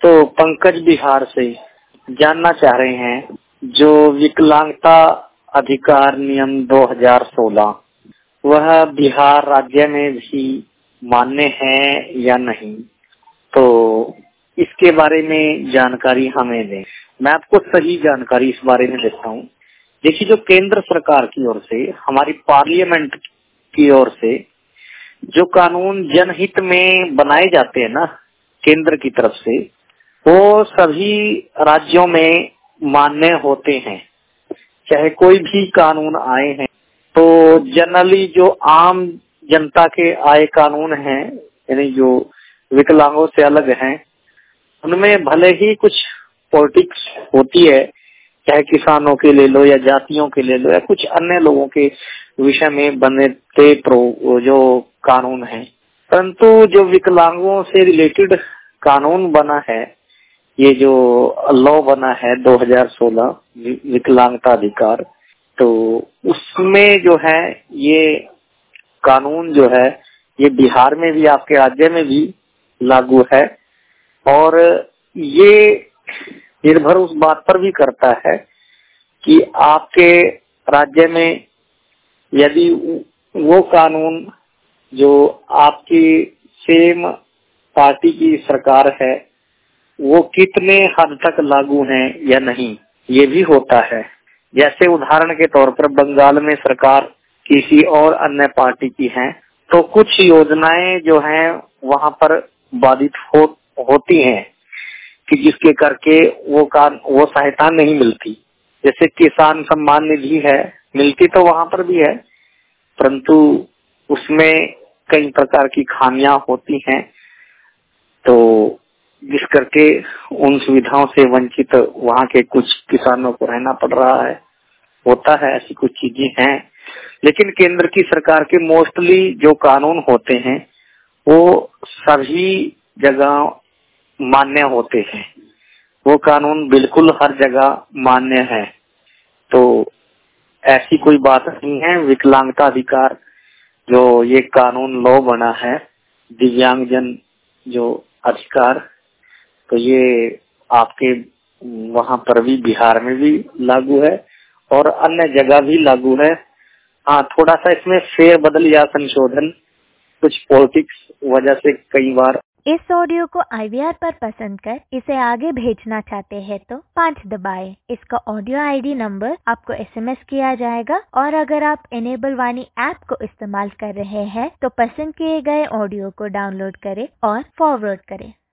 तो पंकज बिहार से जानना चाह रहे हैं, जो विकलांगता अधिकार नियम 2016 वह बिहार राज्य में भी मान्य है या नहीं, तो इसके बारे में जानकारी हमें दें। मैं आपको सही जानकारी इस बारे में देता हूँ। देखिए, जो केंद्र सरकार की ओर से, हमारी पार्लियामेंट की ओर से जो कानून जनहित में बनाए जाते हैं ना, केंद्र की तरफ से, वो सभी राज्यों में मान्य होते हैं। चाहे कोई भी कानून आए हैं, तो जनरली जो आम जनता के आए कानून हैं, यानी जो विकलांगों से अलग हैं, उनमें भले ही कुछ पॉलिटिक्स होती है, चाहे किसानों के ले लो या जातियों के ले लो या कुछ अन्य लोगों के विषय में बनते जो कानून हैं, परंतु जो विकलांगों से रिलेटेड कानून बना है, ये जो लॉ बना है 2016 विकलांगता अधिकार, तो उसमें जो है ये कानून जो है ये बिहार में भी, आपके राज्य में भी लागू है। और ये निर्भर उस बात पर भी करता है कि आपके राज्य में यदि वो कानून जो आपकी सेम पार्टी की सरकार है वो कितने हद तक लागू हैं या नहीं, ये भी होता है। जैसे उदाहरण के तौर पर बंगाल में सरकार किसी और अन्य पार्टी की है, तो कुछ योजनाएं जो हैं वहां पर बाधित होती हैं कि जिसके करके वो सहायता नहीं मिलती। जैसे किसान सम्मान निधि है, मिलती तो वहां पर भी है, परंतु उसमें कई प्रकार की खामियां होती हैं, तो जिस करके उन सुविधाओं से वंचित वहाँ के कुछ किसानों को रहना पड़ रहा है। होता है, ऐसी कुछ चीजें हैं। लेकिन केंद्र की सरकार के मोस्टली जो कानून होते हैं वो सभी जगह मान्य होते हैं। वो कानून बिल्कुल हर जगह मान्य है, तो ऐसी कोई बात नहीं है। विकलांगता अधिकार जो ये कानून लॉ बना है, दिव्यांगजन जो अधिकार, तो ये आपके वहाँ पर भी, बिहार में भी लागू है और अन्य जगह भी लागू है। हाँ, थोड़ा सा इसमें फेर बदल या संशोधन कुछ पॉलिटिक्स वजह से कई बार। इस ऑडियो को IVR पर पसंद कर इसे आगे भेजना चाहते हैं तो 5 दबाएं। इसका ऑडियो ID नंबर आपको SMS किया जाएगा, और अगर आप इनेबल वाणी ऐप को इस्तेमाल कर रहे हैं तो पसंद किए गए ऑडियो को डाउनलोड करें और फॉरवर्ड करें।